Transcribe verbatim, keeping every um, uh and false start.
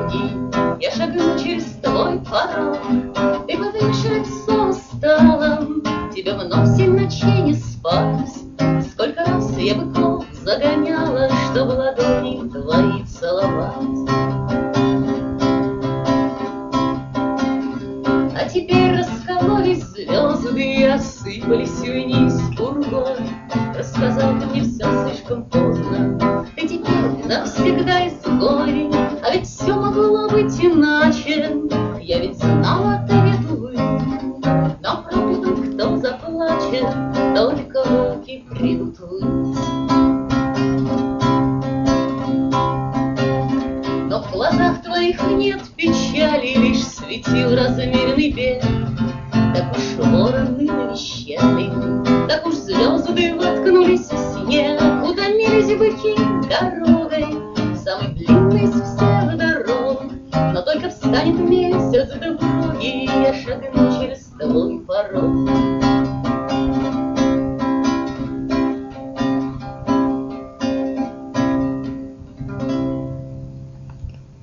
дороги, я шагну через твой порог. Ты повыше лицо устала, тебе вновь семь ночей не спалось. Сколько раз я быков загоняла, чтобы ладони твои целовать. А теперь раскололись звезды и осыпались вниз пургой. Рассказал ты мне все слишком поздно, ты теперь навсегда изгой. А ведь все могло быть иначе, я ведь знала, ты веду. Но проклятым, кто заплачет, только волки придут выть. Но в глазах твоих нет печали, лишь светил размеренный бег. Так уж вороны навещали, так уж звезды воткнулись в снег. Утомились быки дорогой, самой длинной из всех дорог. Но только встанет месяц до вроги, я шагну через твой порог.